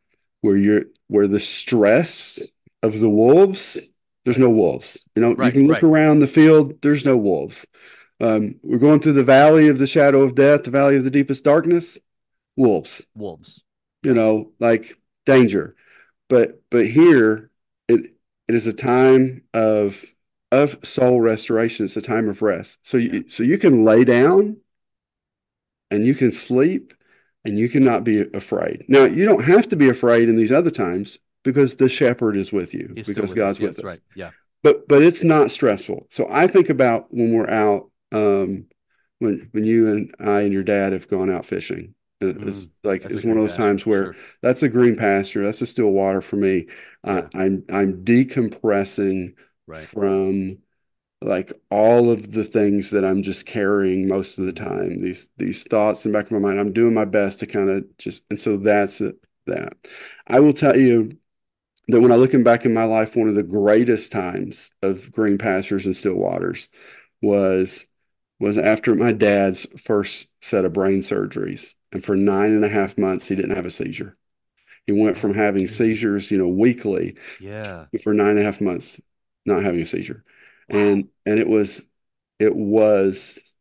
where the stress of the wolves, there's no wolves. You Right, can look right. around the field, there's no wolves. We're going through the valley of the shadow of death, the valley of the deepest darkness, wolves, Wolves. like danger. But here it it is a time of soul restoration. It's a time of rest. Yeah. So you can lay down and you can sleep and you cannot be afraid. Now, you don't have to be afraid in these other times because the shepherd is with you, He's still because with us. God's with Yes, us. right. Yeah. But it's not stressful. So I think about when we're out, when you and I and your dad have gone out fishing. Mm, that's a It's one green of those pasture times for where sure. that's a green pasture, that's a still water for me. Yeah. I'm decompressing Right. from like all of the things that I'm just carrying most of the Hmm. time. These thoughts in the back of my mind. I'm doing my best to kind of just, and so that's it. That I will tell you that when I looking back in my life, one of the greatest times of green pastures and still waters was was after my dad's first set of brain surgeries. And for 9.5 months, he didn't have a seizure. He went from Oh, having dude. seizures, weekly Yeah. for 9.5 months, not having a seizure. Wow. And it was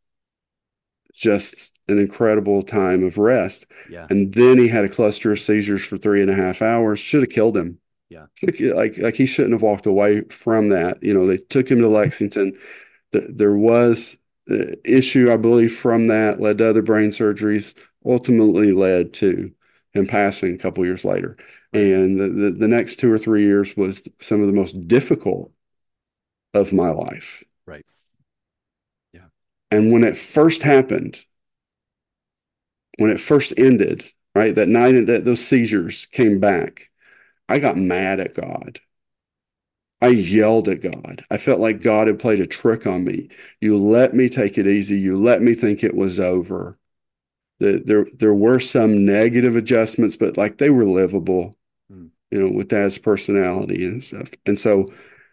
just an incredible time of rest. Yeah. And then he had a cluster of seizures for 3.5 hours. Should have killed him. Yeah. Like he shouldn't have walked away from that. They took him to Lexington. There was issue, I believe, from that led to other brain surgeries. Ultimately led to him passing a couple years later. Right. And the next 2 or 3 years was some of the most difficult of my life. Right. Yeah. And when it first happened, when it first ended, right, that night that those seizures came back, I got mad at God. I yelled at God. I felt like God had played a trick on me. You let me take it easy. You let me think it was over. There were some negative adjustments, but like they were livable, Mm. with Dad's personality and stuff. And so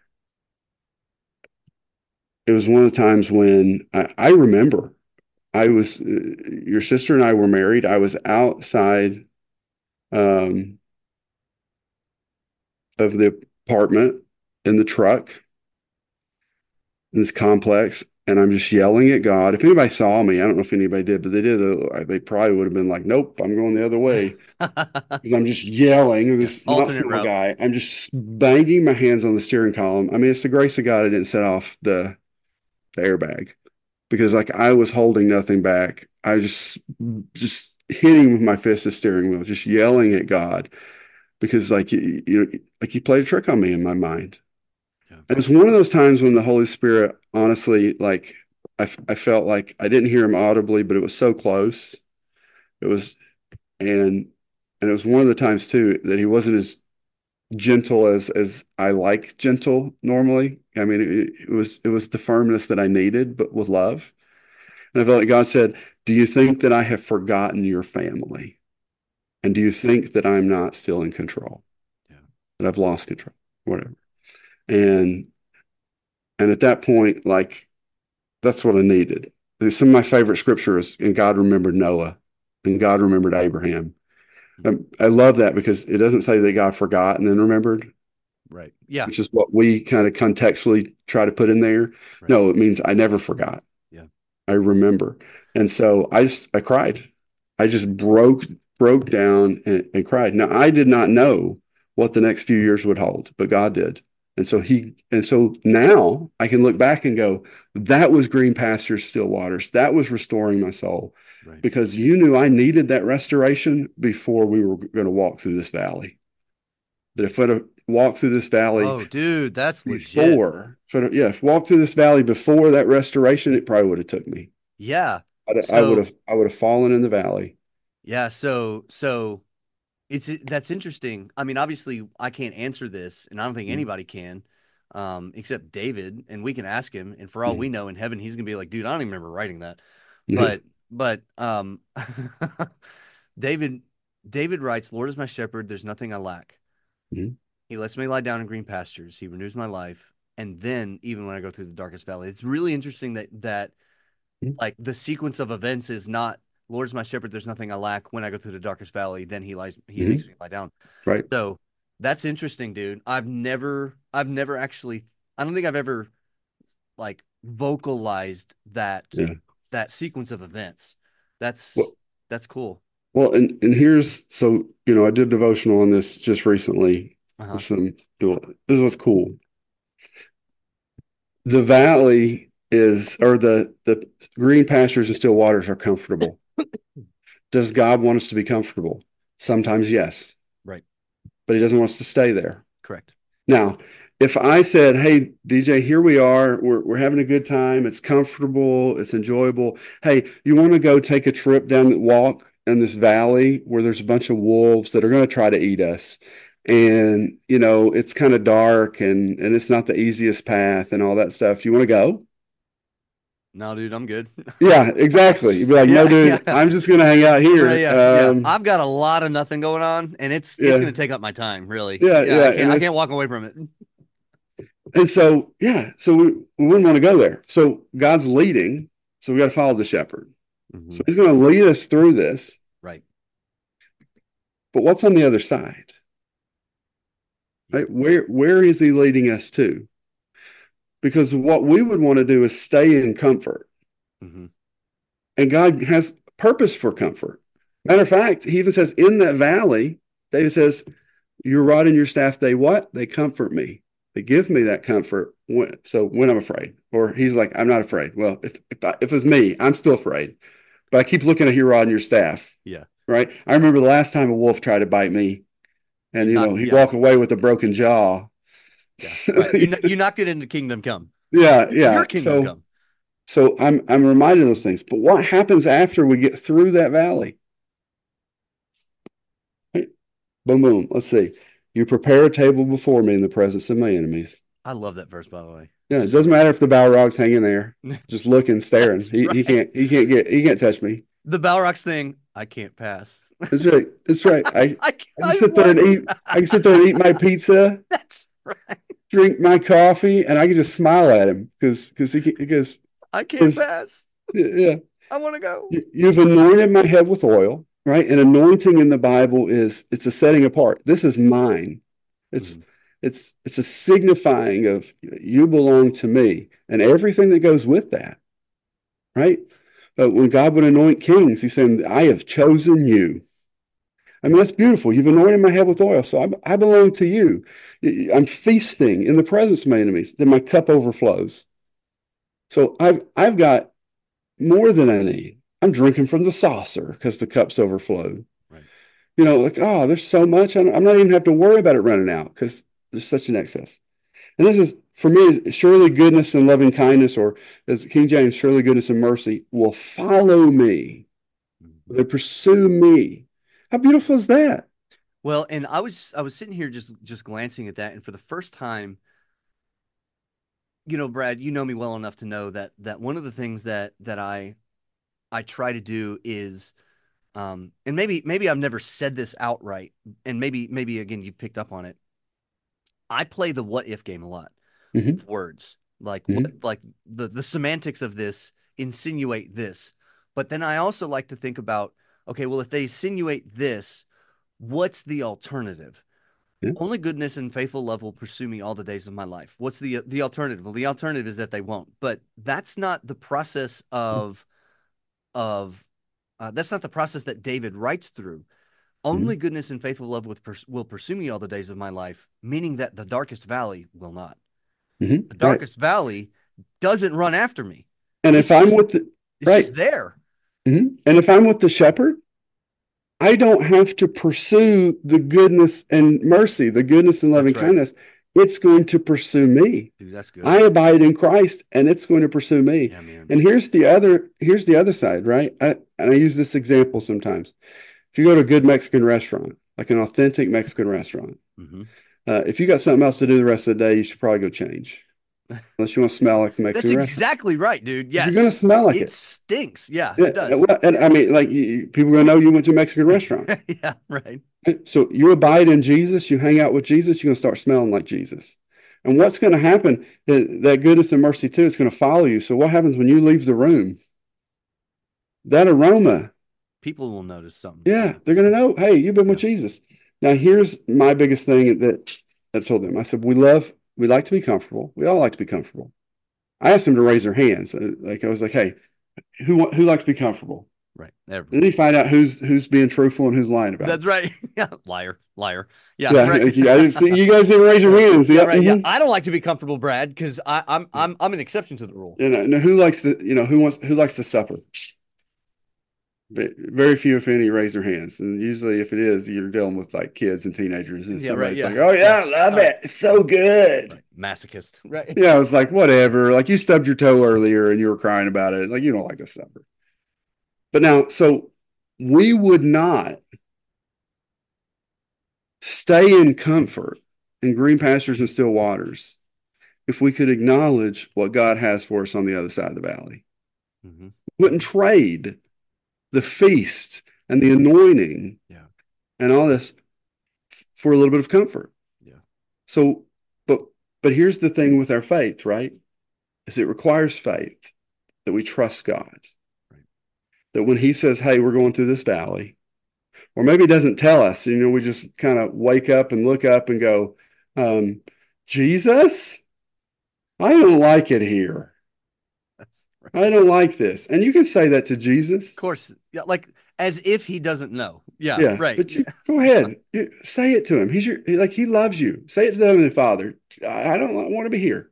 it was one of the times when I remember your sister and I were married. I was outside um, of the apartment in the truck in this complex, and I'm just yelling at God. If anybody saw me, I don't know if anybody did, but they did. They probably would have been like, "Nope, I'm going the other way." Because I'm just yelling. Yeah. This not Alternate small route. guy. I'm just banging my hands on the steering column. I mean, it's the grace of God I didn't set off the airbag because like I was holding nothing back. I was just hitting with my fist the steering wheel, just yelling at God because like like he played a trick on me in my mind. Yeah. And it's one of those times when the Holy Spirit, honestly, like I felt like I didn't hear him audibly, but it was so close. It was, and and it was one of the times too that he wasn't as gentle as I like gentle normally. I mean, it was the firmness that I needed, but with love. And I felt like God said, "Do you think that I have forgotten your family? And do you think that I'm not still in control? Yeah. That I've lost control, whatever?" And and at that point, like that's what I needed. Some of my favorite scriptures, and God remembered Noah, and God remembered Abraham. Mm. I love that because it doesn't say that God forgot and then remembered, Right. Yeah. which is what we kind of contextually try to put in there. Right. No, it means I never forgot. Yeah. I remember. And so I cried. I just broke down and cried. Now I did not know what the next few years would hold, but God did. And so now I can look back and go, that was green pastures, still waters. That was restoring my soul Right. because you knew I needed that restoration before we were going to walk through this valley. That if I'd have walked through this valley Oh, dude, that's legit. before, if walked through this valley before that restoration, it probably would have took me. Yeah. I would So, have I would have fallen in the valley. yeah, so that's interesting. I mean, obviously I can't answer this, and I don't think Mhm. anybody can, except David, and we can ask him, and for all we Mhm. know in heaven, he's gonna be like, dude, I don't even remember writing that. Yeah. But David David writes, Lord is my shepherd, there's nothing I lack. Mhm. He lets me lie down in green pastures. He renews my life. And then even when I go through the darkest valley, it's really interesting that Mhm. like the sequence of events is not Lord is my shepherd, there's nothing I lack. When I go through the darkest valley, then he makes Mhm. me lie down. Right. So that's interesting, dude. I've never actually I don't think I've ever like vocalized Yeah. that sequence of events. That's Well, that's cool. and here's so I did devotional on this just recently. Uh-huh. With this is what's cool. The valley is, or the green pastures and still waters are comfortable. Does God want us to be comfortable? Sometimes yes, Right. but He doesn't want us to stay there. Correct. Now, if I said, "Hey, DJ, here we are. We're having a good time. It's comfortable. It's enjoyable. Hey, you want to go take a trip down the walk in this valley where there's a bunch of wolves that are going to try to eat us, and it's kind of dark and it's not the easiest path and all that stuff. You want to go?" No, dude, I'm good. Yeah, exactly. You'd be like, "No, Yeah, dude, yeah. I'm just going to hang out here." Yeah. I've got a lot of nothing going on, and it's Yeah, gonna take up my time, really. yeah, Yeah, yeah, and I can't it's walk away from it. And so, yeah, so we wouldn't want to go there. So God's leading, so we got to follow the shepherd. So Hmm. He's going to lead us through this. Right. But what's on the other side? Yeah. Right? Where is He leading us to? Because what we would want to do is stay in comfort, Hmm. and God has purpose for comfort. Matter of fact, He even says in that valley, David says, "Your rod and your staff, they what? They comfort me. They give me that comfort when I'm afraid." Or He's like, "I'm not afraid." Well, if it was me, I'm still afraid. But I keep looking at your rod and your staff. Yeah. right? I remember the last time a wolf tried to bite me, and You not, he yeah, walked away with a broken jaw. yeah, right. You knock it into kingdom come. Yeah, Your yeah. kingdom come. So I'm reminded of those things. But what happens after we get through that valley? Right? Boom, boom. Let's see. You prepare a table before me in the presence of my enemies. I love that verse, by the way. Yeah, it Just doesn't so matter if the Balrog's hanging there, just looking, staring. that's right. He can't touch me. The Balrogs thing, I can't pass. That's right. That's right. I can I sit there and won. eat. I can sit there and eat my pizza, That's right. drink my coffee, and I can just smile at him because I can't because pass. yeah, I want to go. you've anointed my head with oil, right? And anointing in the Bible is it's a setting apart. This is mine. It's Mhm. it's a signifying of you belong to me and everything that goes with that, right? But when God would anoint kings, he's saying, I have chosen you. I mean, that's beautiful. You've anointed my head with oil, so I belong to you. I'm feasting in the presence of my enemies, then my cup overflows. So I've got more than I need. I'm drinking from the saucer because the cup's overflowed. Right. Like, oh, there's so much. I'm not even have to worry about it running out because there's such an excess. And this is, for me, surely goodness and loving kindness, or as King James, surely goodness and mercy will follow me. Mhm. They pursue me. How beautiful is that? Well, and I was sitting here just glancing at that, and for the first time, Brad, you know me well enough to know that one of the things that I try to do is and maybe I've never said this outright, and maybe again you've picked up on it. I play the what if game a lot Hmm. with words. Like what Hmm. like the semantics of this insinuate this. But then I also like to think about, okay, well, if they insinuate this, what's the alternative? Yeah. Only goodness and faithful love will pursue me all the days of my life. What's the alternative? Well, the alternative is that they won't. But that's not the process of that's not the process that David writes through. Only Hmm. goodness and faithful love will pursue me all the days of my life, meaning that the darkest valley will not. Hmm. The Right. darkest valley doesn't run after me. And if It's I'm just with the it's right, just there. and if I'm with the shepherd, I don't have to pursue the goodness and mercy, the goodness and loving That's right. kindness. It's going to pursue me. Dude, that's I good. abide in Christ and it's going to pursue me. Yeah, man. And here's the other side, right? And I use this example sometimes. If you go to a good Mexican restaurant, like an authentic Mexican restaurant, Hmm. if you got something else to do the rest of the day, you should probably go change, unless you want to smell like the That's Mexican restaurant. exactly right, dude. Because you're going to Yes. smell like It it. stinks. Yeah, Yeah, it does. well, and I mean, like people are going to know you went to a Mexican restaurant. Yeah, right. So you abide in Jesus, you hang out with Jesus, you're going to start smelling like Jesus. And what's going to happen, that goodness and mercy too, it's going to follow you. So what happens when you leave the room? That aroma, People will notice something. yeah, Yeah. they're going to know, hey, you've been with Yeah. Jesus. Now here's my biggest thing that I told them. I said, we like to be comfortable. We all like to be comfortable. I asked them to raise their hands. Like I was like, hey, who likes to be comfortable? Right. And then Everyone. you find out who's being truthful and who's lying about it. That's right. Yeah. Liar. Liar. Yeah, Yeah, right. like, I didn't see you guys didn't raise your Yeah. hands. Yeah, Yep. right. Yeah. Mm-hmm. I don't like to be comfortable, Brad, because I'm an exception to the rule. Who likes to, who likes to suffer? Very few, if any, raise their hands. And usually, if it is, you're dealing with like kids and teenagers, and Yeah, right. somebody's like, Yeah. "Oh Yeah. yeah, I love Oh, it. It's so good." right. Masochist. Right. Yeah, I was like, whatever. Like you stubbed your toe earlier and you were crying about it. Like you don't like to suffer. But now, so we would not stay in comfort in green pastures and still waters if we could acknowledge what God has for us on the other side of the valley. Hmm. We wouldn't trade the feast and the anointing Yeah. and all this for a little bit of comfort. Yeah. So, but here's the thing with our faith, right? Is it requires faith that we trust God. Right. That when He says, "Hey, we're going through this valley," or maybe He doesn't tell us, we just kind of wake up and look up and go, um, "Jesus, I don't like it here. That's I right. don't like this." And you can say that to Of Jesus. course. Yeah. Like as if he doesn't know. Yeah. Yeah, Right. but you go ahead. Say it to him. Like he loves you. Say it to the Heavenly Father. I don't want to be here.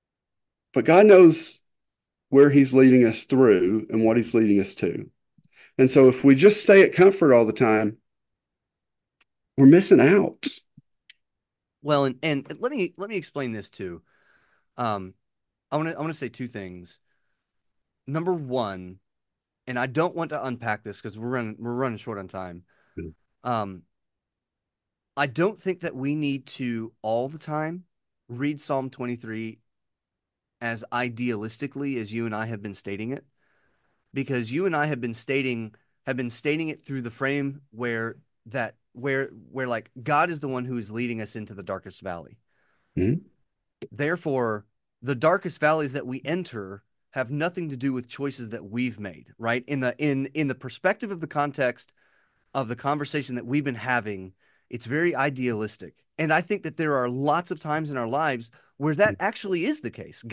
But God knows where He's leading us through and what He's leading us to. And so if we just stay at comfort all the time, we're missing out. Well, and let me explain this too. Um, I want to say two things. Number one, and I don't want to unpack this because we're running short on time. Um, I don't think that we need to all the time read Psalm 23 as idealistically as you and I have been stating it, because you and I have been stating it through the frame where like God is the one who is leading us into the darkest valley. Mhm. Therefore, the darkest valleys that we enter have nothing to do with choices that we've made, right? In the perspective of the context of the conversation that we've been having, it's very idealistic. And I think that there are lots of times in our lives where that actually is the case.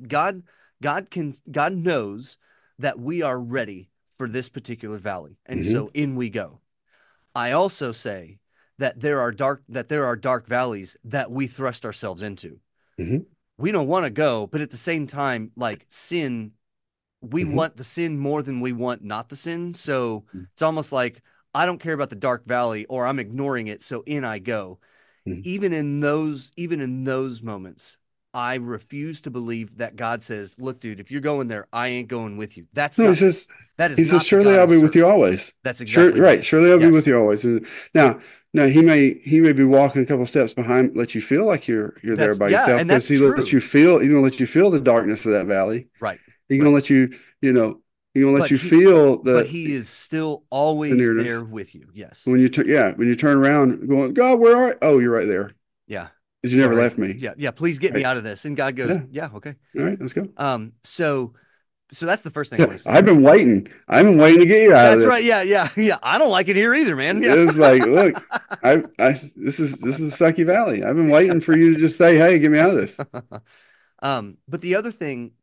God knows that we are ready for this particular valley. And Mhm. so in we go. I also say that there are dark valleys that we thrust ourselves into. Mhm. We don't want to go, but at the same time, like sin, we Mhm. want the sin more than we want not the sin. So it's almost like I don't care about the dark valley or I'm ignoring it, so in I go. Mhm. Even in those moments, I refuse to believe that God says, "Look, dude, if you're going there, I ain't going with you." No, That is he says, not the surely God I'll I be with you serve. always. That's Sure, exactly right. right. Surely I'll be with Yes. you always. And now he may be walking a couple steps behind, let you feel like you're there That's by yeah, yourself and because that's he lets you true. feel, he's gonna let you feel the darkness of that valley. Right. He's gonna Right. let you, you know, he's gonna let But you he feel but he is still the always there nearness. with you. Yes. When you turn around going, God, where are you? Oh, you're right there. Yeah. Because you never Sorry. left me. Yeah. Yeah. Please get me Right. out of this. And God goes, Yeah. yeah, okay. All right, let's go. So that's the first thing I want Yeah, to say. I've been waiting. I've been waiting to get you out of That's this. right. Yeah. Yeah. Yeah. I don't like it here either, man. Yeah. It's like, look, this is Sucky Valley. I've been waiting for you to just say, hey, get me out of this. But the other thing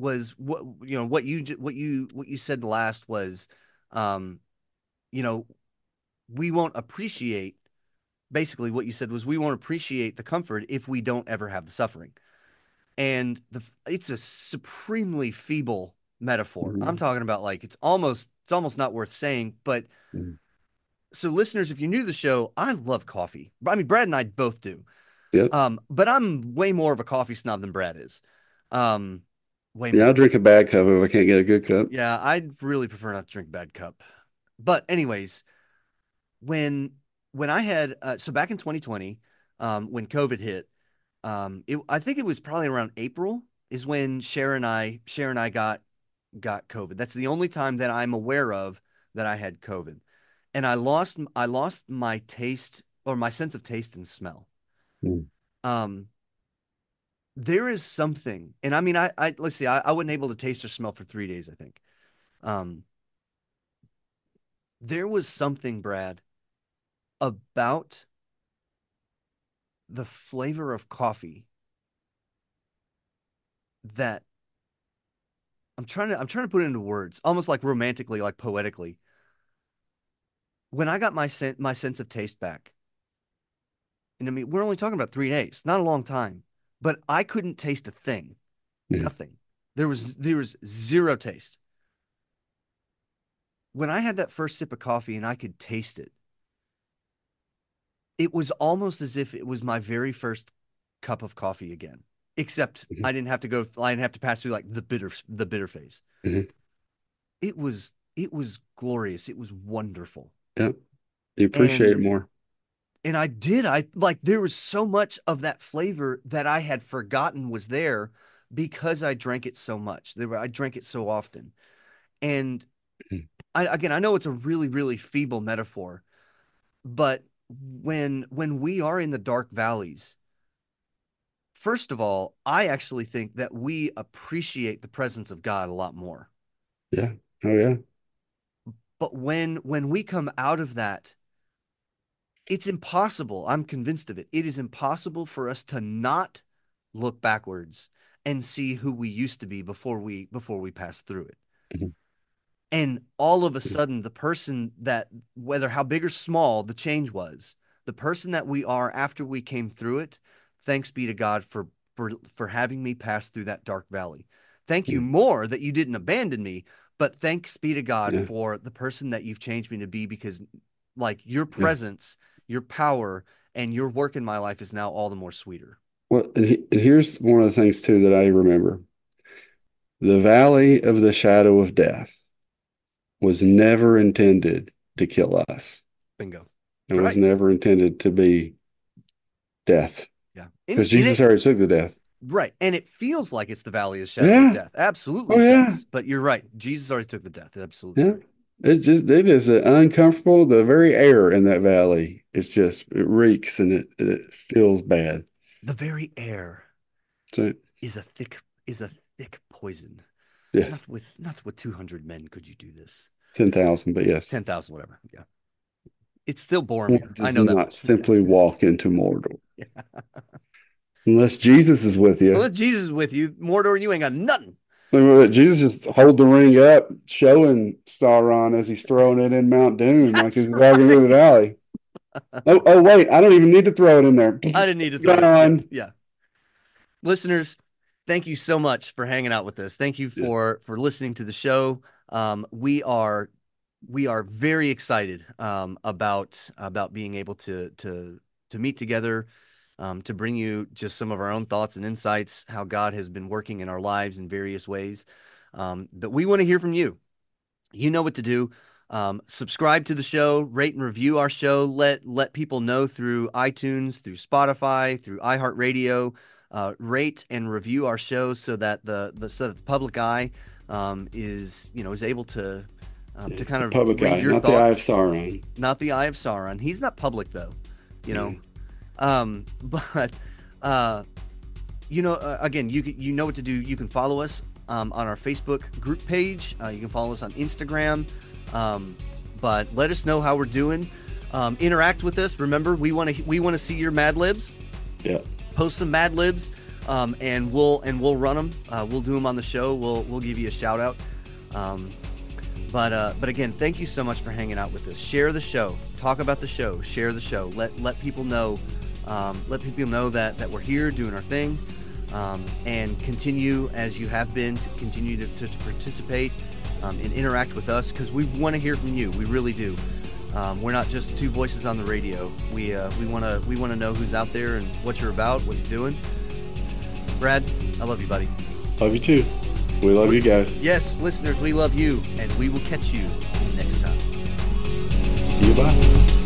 what you said last was, um, you know, we won't appreciate basically what you said was we won't appreciate the comfort if we don't ever have the suffering. And it's a supremely feeble metaphor. I'm Mhm. talking about like it's almost not worth saying, but Mhm. so listeners, if you're new to the show, I love coffee. I mean, Brad and I both do. Yep. But I'm way more of a coffee snob than Brad is. Um, way Yeah, I'll more. drink a bad cup if I can't get a good cup. Yeah, I'd really prefer not to drink bad cup. But anyways, when when I had so back in 2020, when COVID hit, I think it was probably around April is when Cher and I got COVID. That's the only time that I'm aware of that I had COVID, and I lost my taste or my sense of taste and smell. Mm. Um, there is something, and I mean, I let's see, I wasn't able to taste or smell for 3 days, I think. Um, there was something, Brad, about the flavor of coffee that I'm trying to put it into words, almost like romantically, like poetically. When I got my sense of taste back, and I mean, we're only talking about 3 days, not a long time, but I couldn't taste a thing, Yeah. nothing. There was zero taste. When I had that first sip of coffee and I could taste it, it was almost as if it was my very first cup of coffee again. Except Mhm. I didn't have to pass through like the bitter phase. Mhm. It was glorious. It was wonderful. Yeah. You appreciate it And more. I did. I like there was so much of that flavor that I had forgotten was there because I drank it so much. I drank it so often. And Mhm. again, I know it's a really, really feeble metaphor, but when we are in the dark valleys, first of all, I actually think that we appreciate the presence of God a lot more. Yeah. Oh, yeah. But when we come out of that, it's impossible. I'm convinced of it. It is impossible for us to not look backwards and see who we used to be before we pass through it. Mhm. And all of a sudden, the person that, whether how big or small the change was, the person that we are after we came through it, thanks be to God for having me pass through that dark valley. Thank you Mhm. more that you didn't abandon me, But thanks be to God Yeah. for the person that you've changed me to be, because like your Yeah. presence, your power, and your work in my life is now all the more sweeter. Well, and here's one of the things too that I remember. The valley of the shadow of death was never intended to kill us. Bingo. It That's was right. never intended to be death Yeah. because In Jesus it, already took the death. right. And it feels like it's the valley of shadow of Yeah. death. Absolutely Oh it yeah. does. But you're right. Jesus already took the death. Absolutely Yeah. right. It is uncomfortable. The very air in that valley, it reeks and it feels bad. The very air So is a thick poison. yeah, Not with 200 men could you do this. 10,000, but yes. 10,000, whatever. Yeah. It's still One Boromir. I does know that not much. simply walk into Mordor Yeah. unless Jesus is with you. Unless Jesus is with you, Mordor, you ain't got nothing. Jesus just hold the ring up, showing Sauron as he's throwing it in Mount Doom, like That's he's walking through the right. valley. Oh, wait, I don't even need to throw it in there. I didn't need to It's throw it. Yeah. gone. Yeah. Listeners, thank you so much for hanging out with us. Thank you Yeah, for listening to the show. We are very excited about being able to meet together, to bring you just some of our own thoughts and insights, how God has been working in our lives in various ways. But we want to hear from you. You know what to do. Subscribe to the show, rate and review our show. Let people know through iTunes, through Spotify, through iHeartRadio. Rate and review our show so that the public eye is able to kind the of public read eye, your not the eye of thoughts. Sauron. Not the eye of Sauron. He's not public though, you Yeah. know. But again, you know what to do. You can follow us on our Facebook group page. You can follow us on Instagram. But let us know how we're doing. Interact with us. Remember, we want to see your Mad Libs. Yeah. Post some Mad Libs, and we'll run them. We'll do them on the show. We'll give you a shout out. But again, thank you so much for hanging out with us. Share the show. Talk about the show. Share the show. Let people know. Let people know that we're here doing our thing, and continue as you have been to continue to participate and interact with us, because we want to hear from you. We really do. We're not just two voices on the radio. We want to know who's out there and what you're about, what you're doing. Brad, I love you, buddy. Love you too. We love you guys. Yes, listeners, we love you, and we will catch you next time. See you. Bye.